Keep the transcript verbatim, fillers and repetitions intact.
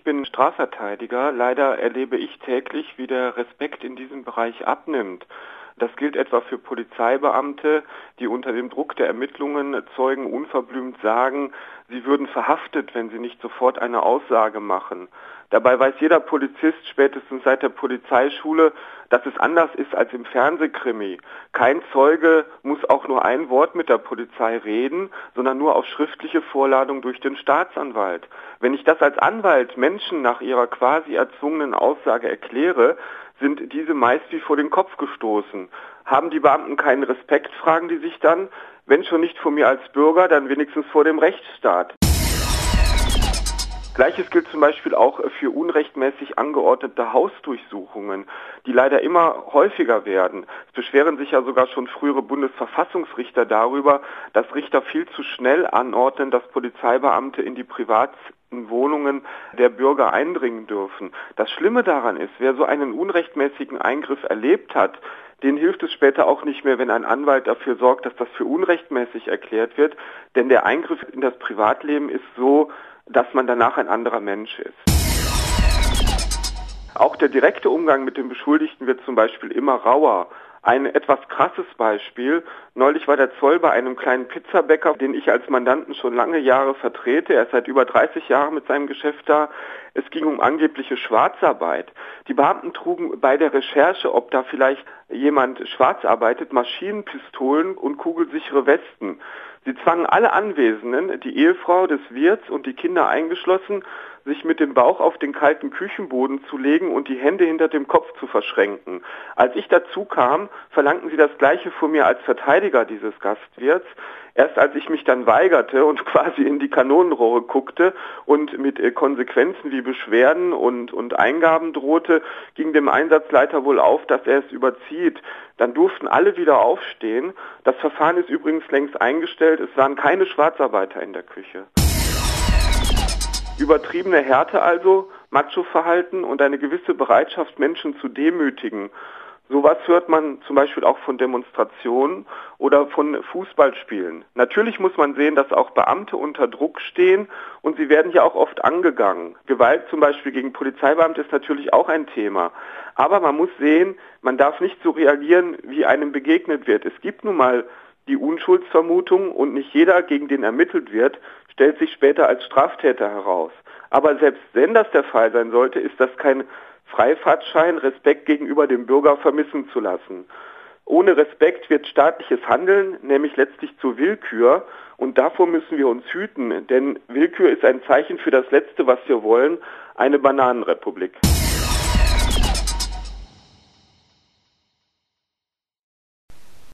bin Strafverteidiger. Leider erlebe ich täglich, wie der Respekt in diesem Bereich abnimmt. Das gilt etwa für Polizeibeamte, die unter dem Druck der Ermittlungen Zeugen unverblümt sagen, sie würden verhaftet, wenn sie nicht sofort eine Aussage machen. Dabei weiß jeder Polizist spätestens seit der Polizeischule, dass es anders ist als im Fernsehkrimi. Kein Zeuge muss auch nur ein Wort mit der Polizei reden, sondern nur auf schriftliche Vorladung durch den Staatsanwalt. Wenn ich das als Anwalt Menschen nach ihrer quasi erzwungenen Aussage erkläre, sind diese meist wie vor den Kopf gestoßen. Haben die Beamten keinen Respekt, fragen die sich dann, wenn schon nicht vor mir als Bürger, dann wenigstens vor dem Rechtsstaat. Gleiches gilt zum Beispiel auch für unrechtmäßig angeordnete Hausdurchsuchungen, die leider immer häufiger werden. Es beschweren sich ja sogar schon frühere Bundesverfassungsrichter darüber, dass Richter viel zu schnell anordnen, dass Polizeibeamte in die privaten Wohnungen der Bürger eindringen dürfen. Das Schlimme daran ist, wer so einen unrechtmäßigen Eingriff erlebt hat, den hilft es später auch nicht mehr, wenn ein Anwalt dafür sorgt, dass das für unrechtmäßig erklärt wird, denn der Eingriff in das Privatleben ist so, dass man danach ein anderer Mensch ist. Auch der direkte Umgang mit dem Beschuldigten wird zum Beispiel immer rauer. Ein etwas krasses Beispiel: Neulich war der Zoll bei einem kleinen Pizzabäcker, den ich als Mandanten schon lange Jahre vertrete. Er ist seit über dreißig Jahren mit seinem Geschäft da. Es ging um angebliche Schwarzarbeit. Die Beamten trugen bei der Recherche, ob da vielleicht jemand schwarz arbeitet, Maschinenpistolen und kugelsichere Westen. Sie zwangen alle Anwesenden, die Ehefrau des Wirts und die Kinder eingeschlossen, sich mit dem Bauch auf den kalten Küchenboden zu legen und die Hände hinter dem Kopf zu verschränken. Als ich dazu kam, verlangten sie das Gleiche von mir als Verteidiger dieses Gastwirts. Erst als ich mich dann weigerte und quasi in die Kanonenrohre guckte und mit Konsequenzen wie Beschwerden und, und Eingaben drohte, ging dem Einsatzleiter wohl auf, dass er es überzieht. Dann durften alle wieder aufstehen. Das Verfahren ist übrigens längst eingestellt. Es waren keine Schwarzarbeiter in der Küche. Übertriebene Härte also, Macho-Verhalten und eine gewisse Bereitschaft, Menschen zu demütigen. Sowas hört man zum Beispiel auch von Demonstrationen oder von Fußballspielen. Natürlich muss man sehen, dass auch Beamte unter Druck stehen und sie werden ja auch oft angegangen. Gewalt zum Beispiel gegen Polizeibeamte ist natürlich auch ein Thema. Aber man muss sehen, man darf nicht so reagieren, wie einem begegnet wird. Es gibt nun mal die Unschuldsvermutung und nicht jeder, gegen den ermittelt wird, stellt sich später als Straftäter heraus. Aber selbst wenn das der Fall sein sollte, ist das kein Freifahrtschein, Respekt gegenüber dem Bürger vermissen zu lassen. Ohne Respekt wird staatliches Handeln nämlich letztlich zur Willkür und davor müssen wir uns hüten, denn Willkür ist ein Zeichen für das Letzte, was wir wollen, eine Bananenrepublik.